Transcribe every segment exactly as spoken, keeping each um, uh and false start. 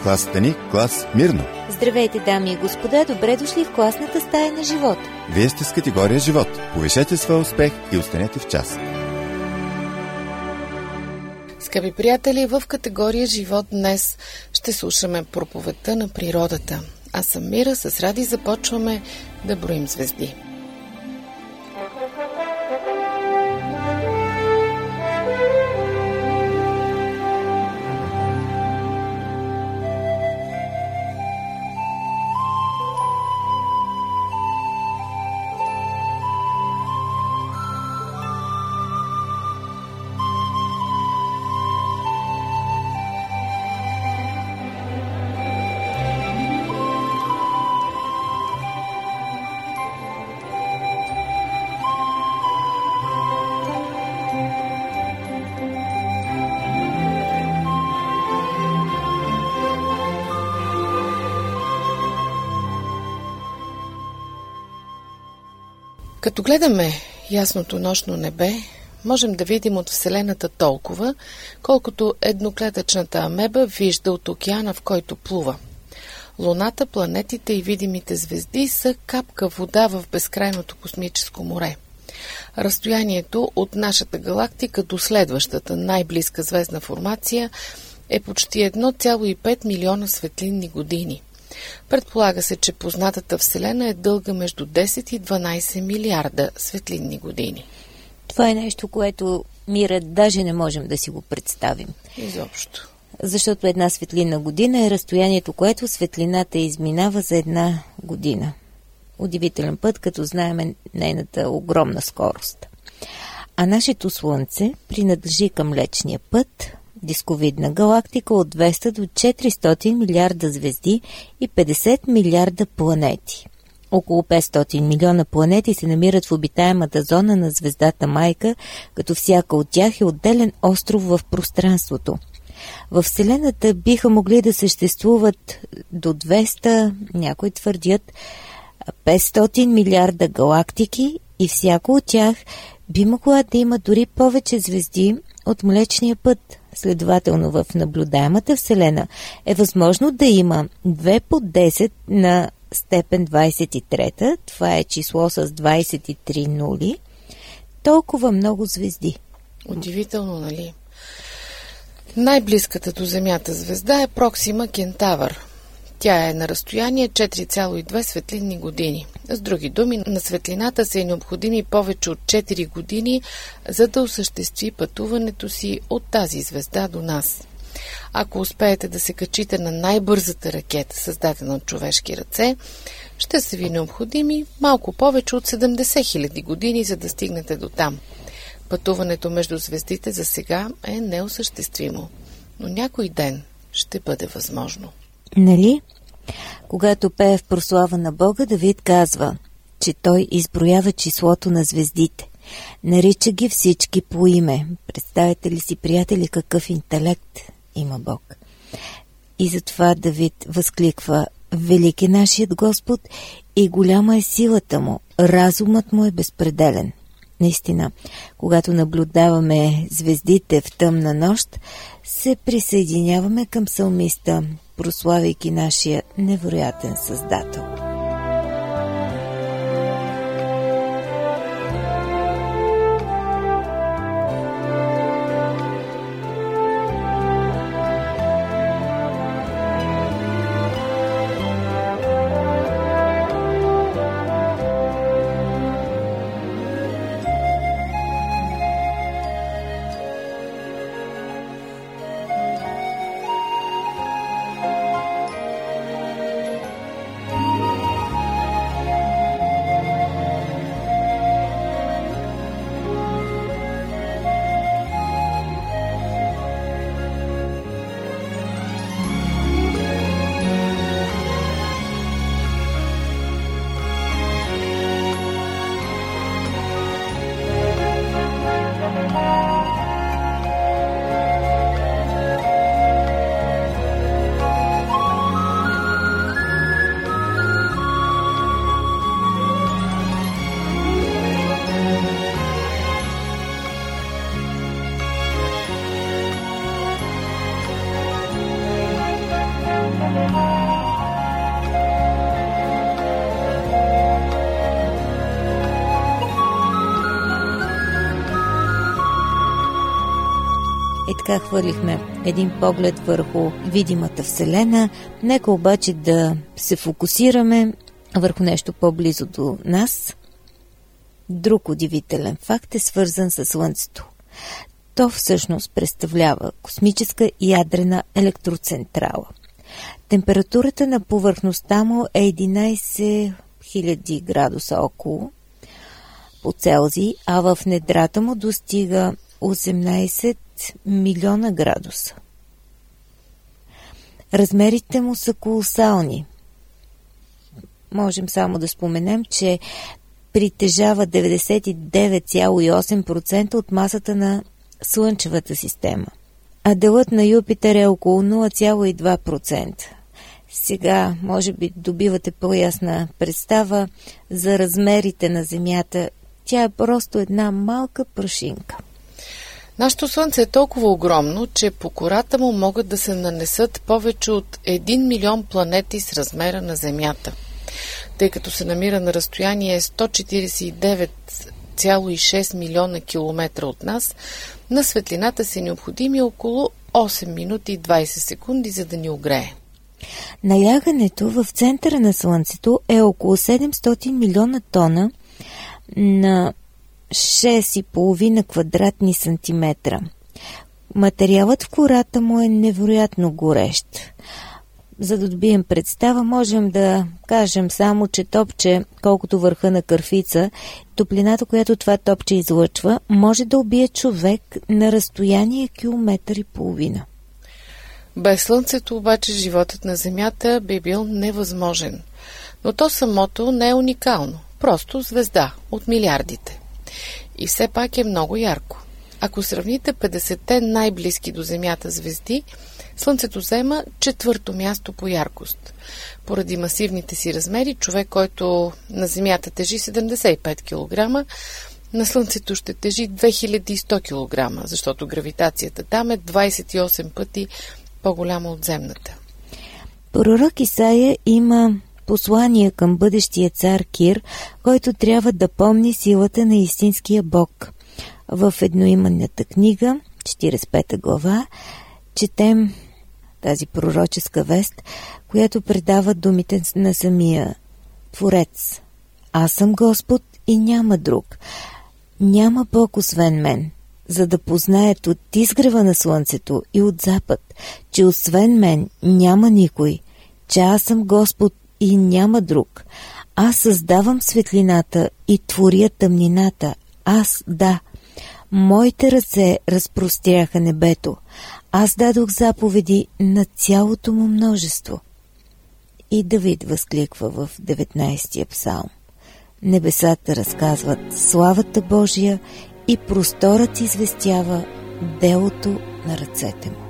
Класата ни – клас Мирно. Здравейте, дами и господа, добре дошли в класната стая на живот. Вие сте с категория живот. Повишете своя успех и останете в час. Скъпи приятели, в категория живот днес ще слушаме проповедта на природата. Аз съм Мира, с Ради започваме да броим звезди. Като гледаме ясното нощно небе, можем да видим от Вселената толкова, колкото едноклетъчната амеба вижда от океана, в който плува. Луната, планетите и видимите звезди са капка вода в безкрайното космическо море. Разстоянието от нашата галактика до следващата най-близка звездна формация е почти едно цяло и пет милиона светлинни години. Предполага се, че познатата Вселена е дълга между десет и дванайсет милиарда светлинни години. Това е нещо, което, Мира, даже не можем да си го представим. Изобщо. Защото една светлинна година е разстоянието, което светлината изминава за една година. Удивителен път, като знаем нейната огромна скорост. А нашето Слънце принадлежи към Млечния път, дисковидна галактика от двеста до четиристотин милиарда звезди и петдесет милиарда планети. Около петстотин милиона планети се намират в обитаемата зона на звездата майка, като всяка от тях е отделен остров в пространството. Във Вселената биха могли да съществуват до двеста, някои твърдят, петстотин милиарда галактики и всяко от тях би могла да има дори повече звезди от Млечния път. Следователно в наблюдаемата Вселена е възможно да има две по десет на степен двайсет и трета, това е число с двайсет и три нули, толкова много звезди. Удивително, нали? Най-близката до Земята звезда е Проксима Кентавър. Тя е на разстояние четири цяло и две светлинни години. С други думи, на светлината са е необходими повече от четири години, за да осъществи пътуването си от тази звезда до нас. Ако успеете да се качите на най-бързата ракета, създадена от човешки ръце, ще са ви необходими малко повече от седемдесет хиляди години, за да стигнете до там. Пътуването между звездите за сега е неосъществимо, но някой ден ще бъде възможно. Нали? Когато пее в прослава на Бога, Давид казва, че той изброява числото на звездите. Нарича ги всички по име. Представете ли си, приятели, какъв интелект има Бог? И затова Давид възкликва: велик е нашият Господ и голяма е силата му, разумът му е безпределен. Наистина, когато наблюдаваме звездите в тъмна нощ, се присъединяваме към псалмиста, прославяйки нашия невероятен Създател. Е така хвърлихме един поглед върху видимата Вселена. Нека обаче да се фокусираме върху нещо по-близо до нас. Друг удивителен факт е свързан с Слънцето. То всъщност представлява космическа ядрена електроцентрала. Температурата на повърхността му е единайсет хиляди градуса около по Целзий, а в недрата му достига осемнайсет милиона градуса. Размерите му са колосални. Можем само да споменем, че притежава деветдесет и девет цяло и осем процента от масата на Слънчевата система, а делът на Юпитер е около нула цяло и два процента. Сега, може би, добивате по-ясна представа за размерите на Земята. Тя е просто една малка прашинка. Нашето Слънце е толкова огромно, че по кората му могат да се нанесат повече от един милион планети с размера на Земята. Тъй като се намира на разстояние сто четирийсет и девет цяло и шест милиона километра от нас, на светлината са необходими около осем минути и двайсет секунди, за да ни огрее. Налягането в центъра на Слънцето е около седемстотин милиона тона на шест и половина квадратни сантиметра. Материалът в кората му е невероятно горещ. За да добием представа, можем да кажем само, че топче, колкото върха на кърфица, топлината, която това топче излъчва, може да убие човек на разстояние километър и половина. Без Слънцето обаче животът на Земята би бил невъзможен. Но то самото не е уникално. Просто звезда от милиардите. И все пак е много ярко. Ако сравните петдесетте най-близки до Земята звезди, Слънцето заема четвърто място по яркост. Поради масивните си размери, човек, който на Земята тежи седемдесет и пет килограма, на Слънцето ще тежи две хиляди и сто килограма, защото гравитацията там е двайсет и осем пъти по-голяма от земната. Пророк Исаия има послание към бъдещия цар Кир, който трябва да помни силата на истинския Бог. В едноименната книга, четирийсет и пета глава, четем тази пророческа вест, която предава думите на самия Творец. Аз съм Господ и няма друг. Няма Бог освен мен, за да познаят от изгрева на слънцето и от запад, че освен мен няма никой, че аз съм Господ и няма друг. Аз създавам светлината и творя тъмнината. Аз, да. Моите ръце разпростряха небето. Аз дадох заповеди на цялото му множество. И Давид възкликва в деветнайсетия псалм. Небесата разказват славата Божия и просторът известява делото на ръцете му.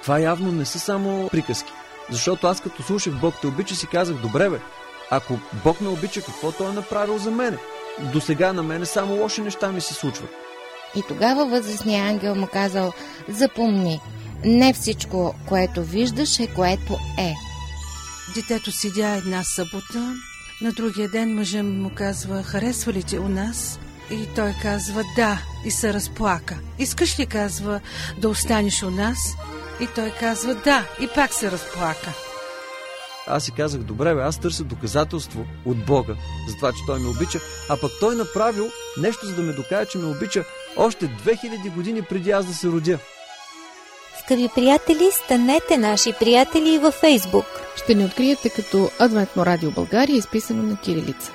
Това явно не са само приказки. Защото аз като слушах Бог те обича, си казах, добре бе, ако Бог ме обича, какво Той е направил за мене? До сега на мене само лоши неща ми се случват. И тогава възрастният ангел му казал: запомни, не всичко, което виждаш, е което е. Детето седя една събота, на другия ден мъжът му казва: харесва ли те у нас? И той казва: да, и се разплака. Искаш ли, казва, да останеш у нас? И той казва: да, и пак се разплака. Аз си казах, добре бе, аз търся доказателство от Бога за това, че Той ме обича, а пък Той направил нещо, за да ме докаже, че ме обича още две хиляди години преди аз да се родя. Скъпи приятели, станете наши приятели и във Фейсбук. Ще ни откриете като Адвентно радио България, изписано на кирилица.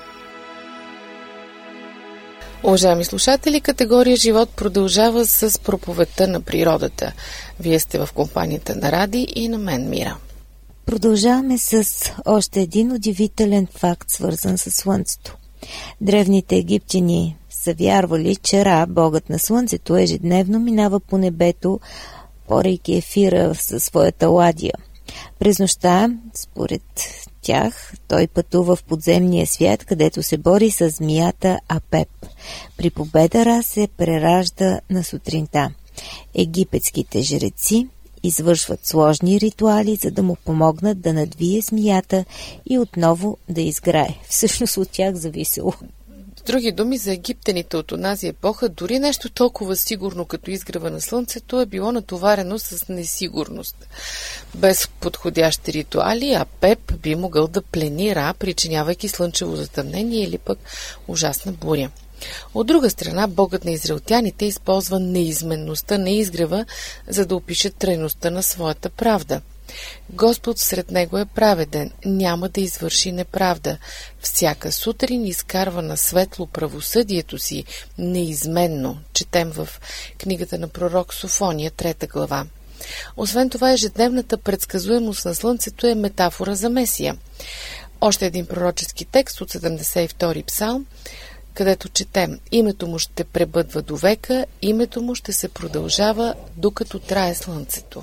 Уважаеми слушатели, категория Живот продължава с проповедта на природата. Вие сте в компанията на Ради и на мен, Мира. Продължаваме с още един удивителен факт, свързан с Слънцето. Древните египтяни са вярвали, че Ра, богът на Слънцето, ежедневно минава по небето, порейки ефира със своята ладия. През нощта, според тях, той пътува в подземния свят, където се бори с змията Апеп. При победа Ра се преражда на сутринта. Египетските жреци извършват сложни ритуали, за да му помогнат да надвие змията и отново да изграе. Всъщност от тях зависело. С други думи, за египтяните от онази епоха, дори нещо толкова сигурно като изгрева на Слънцето е било натоварено с несигурност. Без подходящи ритуали, Апеп би могъл да плени Ра, причинявайки слънчево затъмнение или пък ужасна буря. От друга страна, богът на израелтяните използва неизменността на изгрева, за да опише трайността на своята правда. Господ сред него е праведен, няма да извърши неправда. Всяка сутрин изкарва на светло правосъдието си неизменно, четем в книгата на пророк Софония, трета глава. Освен това, ежедневната предсказуемост на Слънцето е метафора за Месия. Още един пророчески текст от седемдесет и втори псалм, където четем: името му ще пребъдва до века, името му ще се продължава, докато трае Слънцето.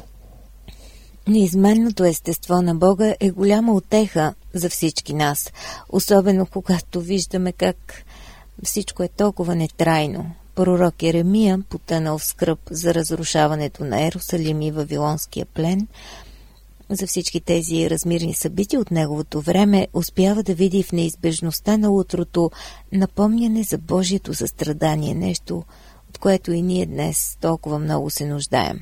Неизменното естество на Бога е голяма утеха за всички нас, особено когато виждаме как всичко е толкова нетрайно. Пророк Еремия, потънал в скръб за разрушаването на Ерусалим и Вавилонския плен, за всички тези размирни събития от неговото време, успява да види в неизбежността на утрото напомняне за Божието състрадание, нещо, от което и ние днес толкова много се нуждаем.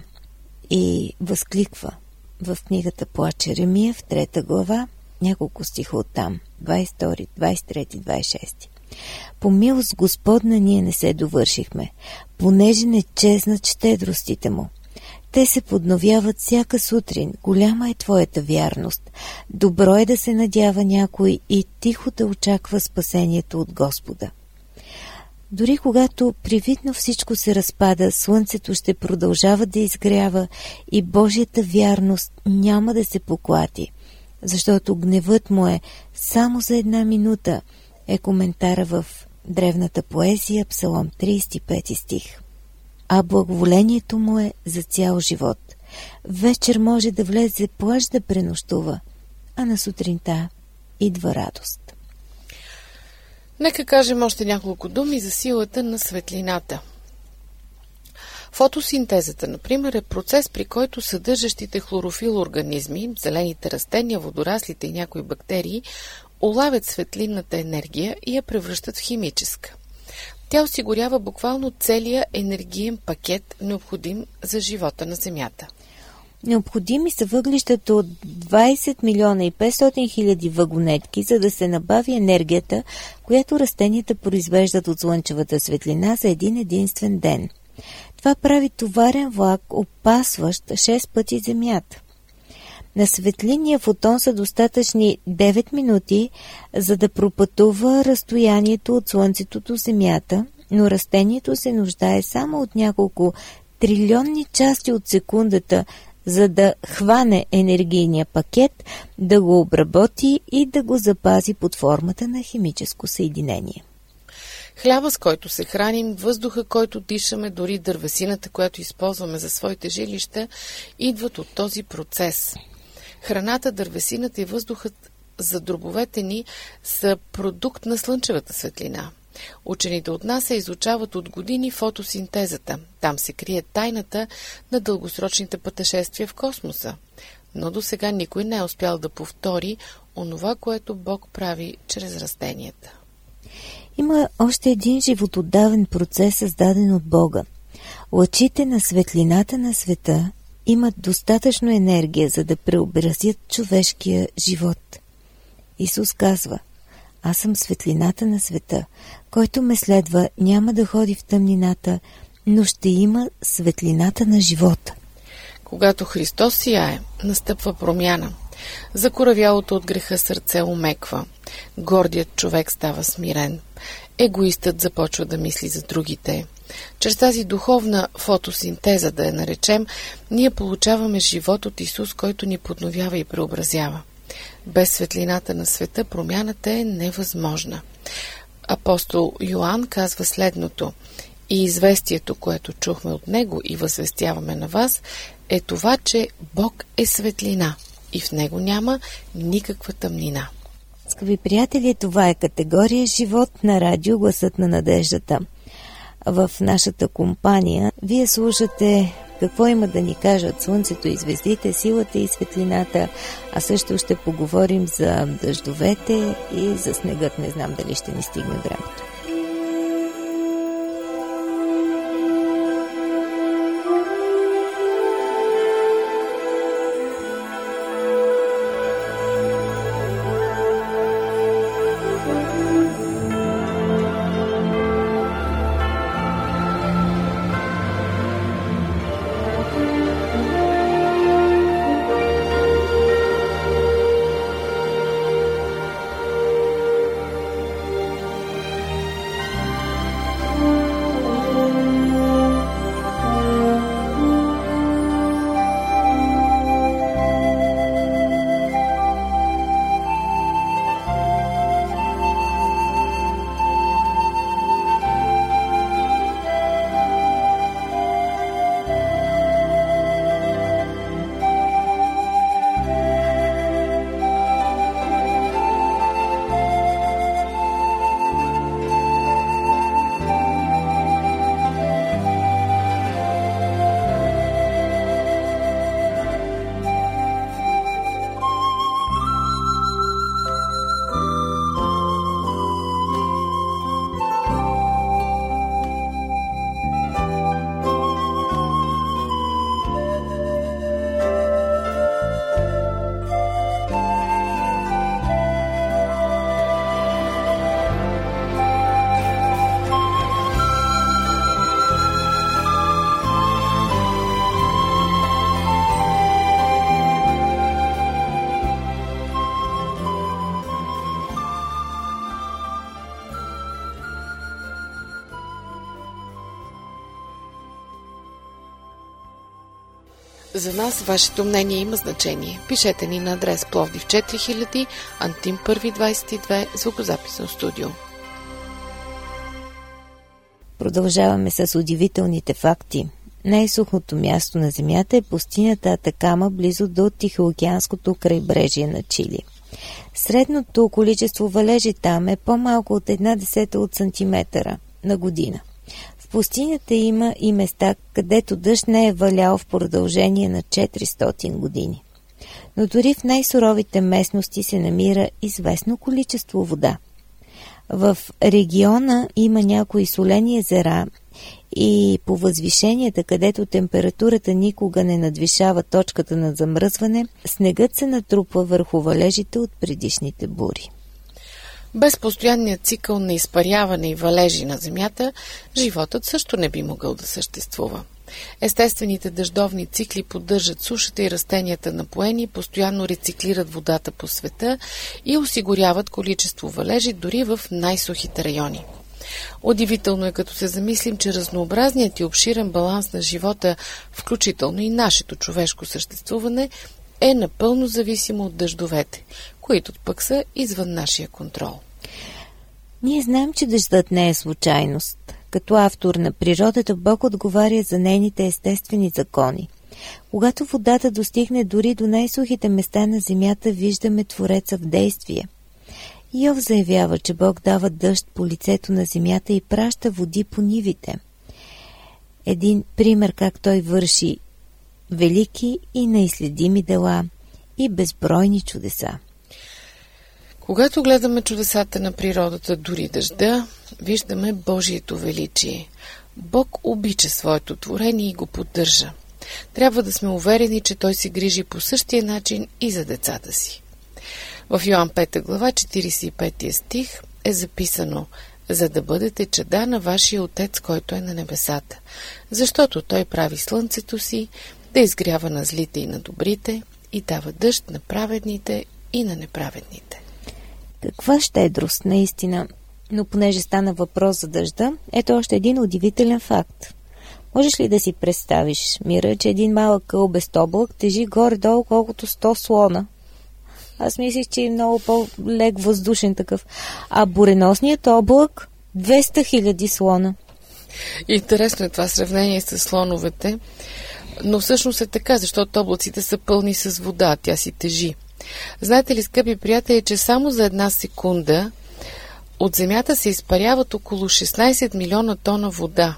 И възкликва в книгата Плач Еремия, в трета глава, няколко стиха оттам, двадесет и втори, двадесет и трети, двадесет и шести. По милост Господна ние не се довършихме, понеже не чезнат щедростите му. Те се подновяват всяка сутрин, голяма е твоята вярност. Добро е да се надява някой и тихо да очаква спасението от Господа. Дори когато привидно всичко се разпада, Слънцето ще продължава да изгрява и Божията вярност няма да се поклати, защото гневът му е само за една минута, е коментара в древната поезия, Псалом тридесет и пети стих. А благоволението му е за цял живот. Вечер може да влезе плач да пренощува, а на сутринта идва радост. Нека кажем още няколко думи за силата на светлината. Фотосинтезата, например, е процес, при който съдържащите хлорофил организми, зелените растения, водораслите и някои бактерии, улавят светлинната енергия и я превръщат в химическа. Тя осигурява буквално целия енергиен пакет, необходим за живота на Земята. Необходими са въглищата от двадесет милиона и петстотин хиляди вагонетки, за да се набави енергията, която растенията произвеждат от слънчевата светлина за един единствен ден. Това прави товарен влак, опасващ шест пъти Земята. На светлинния фотон са достатъчни девет минути, за да пропътува разстоянието от Слънцето до Земята, но растението се нуждае само от няколко трилионни части от секундата, за да хване енергийния пакет, да го обработи и да го запази под формата на химическо съединение. Хляба, с който се храним, въздуха, който дишаме, дори дървесината, която използваме за своите жилища, идват от този процес. Храната, дървесината и въздухът за дробовете ни са продукт на слънчевата светлина. Учените от НАСА изучават от години фотосинтезата. Там се крие тайната на дългосрочните пътешествия в космоса. Но до сега никой не е успял да повтори онова, което Бог прави чрез растенията. Има още един животодавен процес, създаден от Бога. Лъчите на светлината на света имат достатъчно енергия, за да преобразят човешкия живот. Исус казва: аз съм светлината на света. Който ме следва, няма да ходи в тъмнината, но ще има светлината на живота. Когато Христос сияе, настъпва промяна. Закоравялото от греха сърце омеква. Гордият човек става смирен. Егоистът започва да мисли за другите. Чрез тази духовна фотосинтеза, да я наречем, ние получаваме живот от Исус, който ни подновява и преобразява. Без светлината на света промяната е невъзможна. Апостол Йоан казва следното: и известието, което чухме от него и възвестяваме на вас, е това, че Бог е светлина и в него няма никаква тъмнина. Скъпи приятели, това е категория живот на радио Гласът на надеждата. В нашата компания вие слушате какво има да ни кажат слънцето и звездите, силата и светлината, а също ще поговорим за дъждовете и за снегът. Не знам дали ще ни стигне времето. За нас вашето мнение има значение. Пишете ни на адрес Пловдив четири хиляди, Антим първи двадесет и две, звукозаписно студио. Продължаваме с удивителните факти. Най-сухото място на Земята е пустинята Атакама, близо до Тихоокеанското крайбрежие на Чили. Средното количество валежи там е по-малко от една десета от сантиметъра на година. В пустинята има и места, където дъжд не е валял в продължение на четиристотин години. Но дори в най-суровите местности се намира известно количество вода. В региона има някои солени езера и по възвишенията, където температурата никога не надвишава точката на замръзване, снегът се натрупва върху валежите от предишните бури. Без постоянния цикъл на изпаряване и валежи на земята, животът също не би могъл да съществува. Естествените дъждовни цикли поддържат сушата и растенията напоени, постоянно рециклират водата по света и осигуряват количество валежи дори в най-сухите райони. Удивително е, като се замислим, че разнообразният и обширен баланс на живота, включително и нашето човешко съществуване, е напълно зависимо от дъждовете, които пък са извън нашия контрол. Ние знаем, че дъждът не е случайност. Като автор на природата, Бог отговаря за нейните естествени закони. Когато водата достигне дори до най-сухите места на земята, виждаме Твореца в действие. Йов заявява, че Бог дава дъжд по лицето на земята и праща води по нивите. Един пример как той върши велики и неизследими дела и безбройни чудеса. Когато гледаме чудесата на природата, дори дъжда, виждаме Божието величие. Бог обича своето творение и го поддържа. Трябва да сме уверени, че Той се грижи по същия начин и за децата си. В Йоан пета глава, четиридесет и пети стих е записано: за да бъдете чада на вашия Отец, който е на небесата, защото Той прави слънцето си да изгрява на злите и на добрите и дава дъжд на праведните и на неправедните. Каква щедрост, наистина! Но понеже стана въпрос за дъжда, ето още един удивителен факт. Можеш ли да си представиш, Мира, че един малък къл без облак тежи горе-долу колкото сто слона? Аз мислих, че е много по-лек въздушен такъв. А буреносният облак двеста хиляди слона. Интересно е това сравнение с слоновете, но всъщност е така, защото облаците са пълни с вода, тя си тежи. Знаете ли, скъпи приятели, че само за една секунда от земята се изпаряват около шестнадесет милиона тона вода.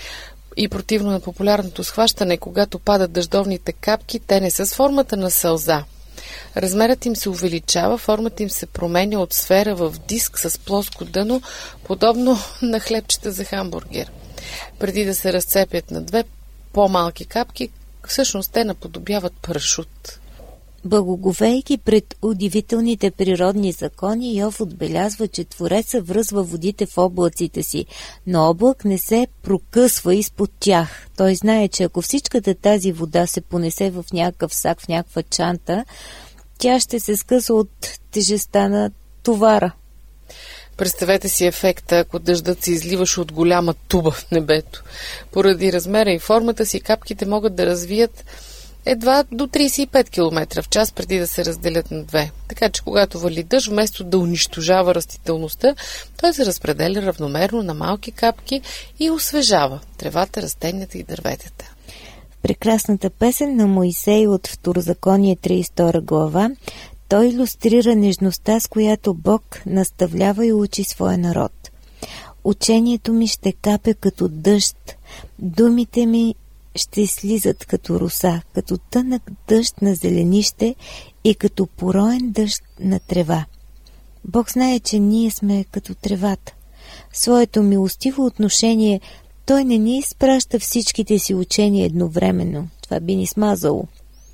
И противно на популярното схващане, когато падат дъждовните капки, те не са с формата на сълза. Размерът им се увеличава, формата им се променя от сфера в диск с плоско дъно, подобно на хлебчета за хамбургер. Преди да се разцепят на две по-малки капки, всъщност те наподобяват парашут. Благоговейки пред удивителните природни закони, Йов отбелязва, че Твореца връзва водите в облаците си, но облак не се прокъсва изпод тях. Той знае, че ако всичката тази вода се понесе в някакъв сак, в някаква чанта, тя ще се скъса от тежестта на товара. Представете си ефекта, ако дъждът се изливаше от голяма туба в небето. Поради размера и формата си, капките могат да развият едва до тридесет и пет километра в час преди да се разделят на две. Така че когато вали дъжд, вместо да унищожава растителността, той се разпределя равномерно на малки капки и освежава тревата, растенията и дърветата. В прекрасната песен на Моисей от Второзаконие тридесет и втора глава той илюстрира нежността, с която Бог наставлява и учи своя народ. Учението ми ще капе като дъжд, думите ми ще слизат като роса, като тънък дъжд на зеленище и като пороен дъжд на трева. Бог знае, че ние сме като тревата. В своето милостиво отношение Той не ни изпраща всичките си учения едновременно. Това би ни смазало.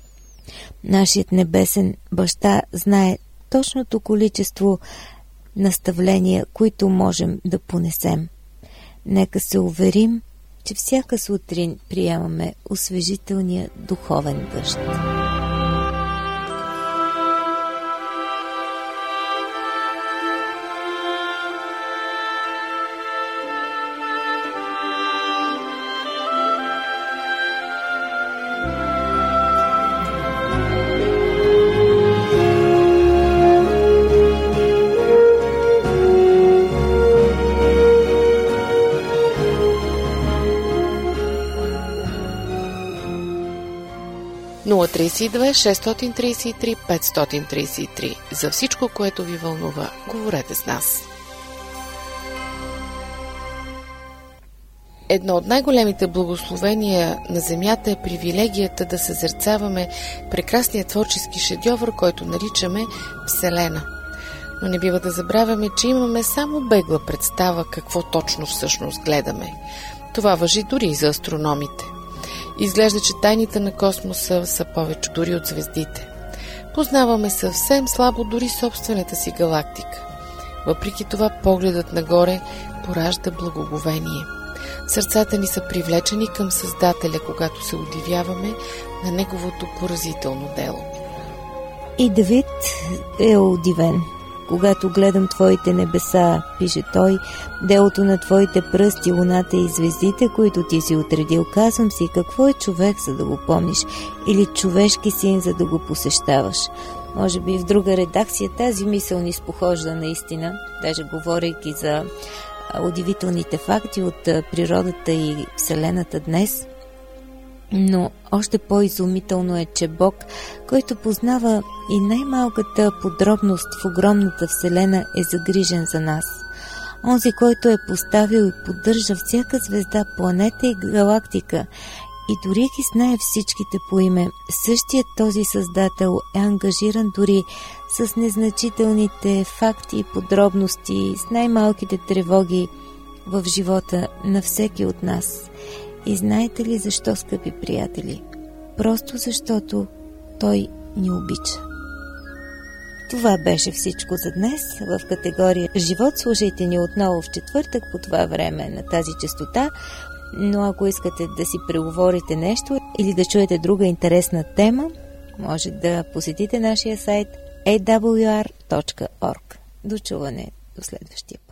Нашият небесен баща знае точното количество наставления, които можем да понесем. Нека се уверим, че всяка сутрин приемаме освежителния духовен дъжд. нула тридесет и две шестстотин тридесет и три петстотин тридесет и три. За всичко, което ви вълнува, говорете с нас. Едно от най-големите благословения на земята е привилегията да съзерцаваме прекрасния творчески шедьовър, който наричаме Вселена. Но не бива да забравяме, че имаме само бегла представа какво точно всъщност гледаме. Това важи дори и за астрономите. Изглежда, че тайните на космоса са повече дори от звездите. Познаваме съвсем слабо дори собствената си галактика. Въпреки това, погледът нагоре поражда благоговение. Сърцата ни са привлечени към Създателя, когато се удивяваме на Неговото поразително дело. И Давид е удивен. Когато гледам Твоите небеса, пише той, делото на Твоите пръсти, луната и звездите, които Ти си отредил, казвам си, какво е човек, за да го помниш, или човешки син, за да го посещаваш. може би в друга редакция тази мисъл ни спохожда наистина, даже говорейки за удивителните факти от природата и Вселената днес. Но още по-изумително е, че Бог, който познава и най-малката подробност в огромната Вселена, е загрижен за нас. Онзи, който е поставил и поддържа всяка звезда, планета и галактика и дори ги знае всичките по име, същият този Създател е ангажиран дори с незначителните факти и подробности, с най-малките тревоги в живота на всеки от нас. И знаете ли защо, скъпи приятели? Просто защото Той ни обича. Това беше всичко за днес в категория Живот. Слушайте ни отново в четвъртък по това време на тази честота, но ако искате да си преговорите нещо или да чуете друга интересна тема, може да посетите нашия сайт ей дабъл ю ар точка орг. До чуване до следващия.